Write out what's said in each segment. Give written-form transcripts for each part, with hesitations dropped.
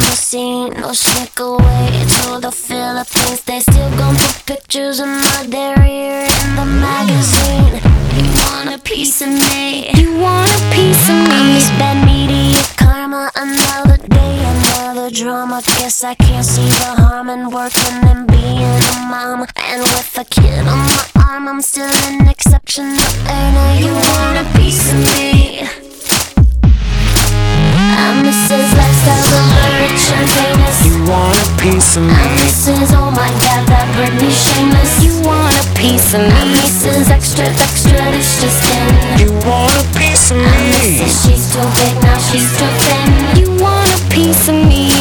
the scene, no sneak away to the Philippines. They still gon' put pictures of my derriere in the magazine. You want a piece of me? You want a piece of me? I'm this bad media karma, another day, another drama. Guess I can't see the harm in working and being a mom. And with a kid on my arm, I'm still an exceptional earner. You want a piece of me? I'm Mrs. Lifestyle, the rich and famous. You want a piece of me? I'm Mrs. Oh my God, that Britney shameless. You want a piece of me? I'm Mrs. Extra, extra, delicious skin. You want a piece of I'm me? Mrs. She's too big, now she's too thin. You want a piece of me?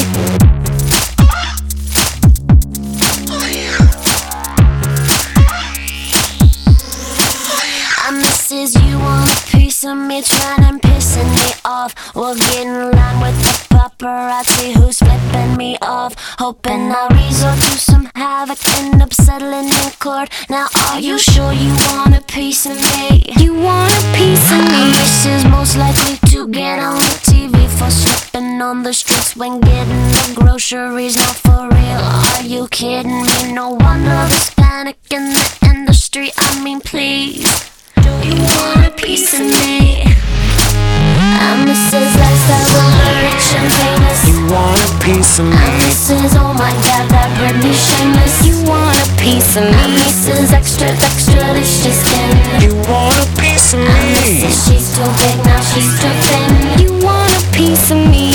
I'm Mrs. You want a piece of me? Trying and pissing me off. We'll get in line with the paparazzi who's flipping me off. Hoping I'll resort to some havoc, end up settling in court. Now are you sure you want a piece of me? You want a piece of me? Mrs. most likely to get on the TV for slipping on the streets when getting the groceries. Not for real, are you kidding me? No wonder there's panic in the industry. I mean, please, do you want a piece of me? I'm Mrs. Lifestyle, the rich and famous. You want a piece of me? I'm Mrs. Oh my God, that Britney shameless. You want a piece of me? I'm Mrs. Extra, extra, delicious skin. You want a piece of I'm me? Mrs. She's too big, now she's too thin. You want a piece of me?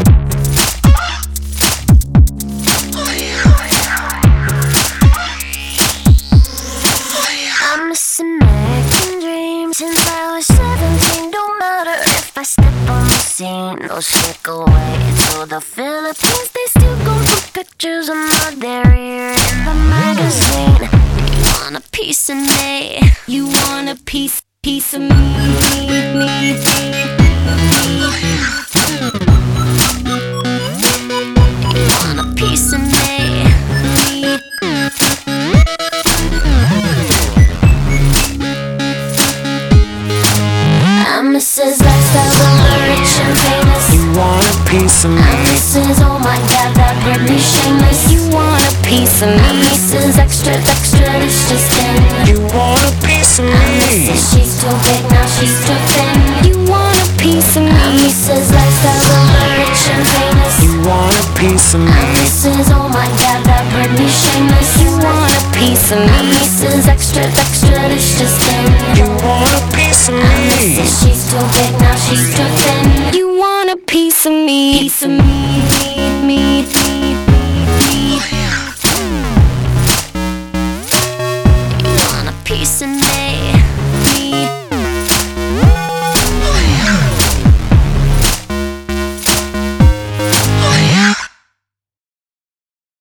I'm missing American dream since I was 17. Don't matter if I step on the scene, no sneak away to the Philippines. They still gon' put pictures of my derriere in the magazine. You want a piece of me? You want a piece of me? You want a piece of me? I'm Mrs. Lifestyle, the rich and famous. You want a piece of I'm me? Mrs. Oh my God, that Britney shameless. You want a piece of me? I'm Mrs. Extra, extra, delicious skin. You want a piece of I'm me? Mrs. She's too big, now she's too thin. You want a piece of me? I'm Mrs. Lifestyle, the rich and famous. You want a piece of I'm me? Mrs. Oh my God, that Britney shameless. You want a piece of me? I'm Mrs. Extra, extra, delicious skin.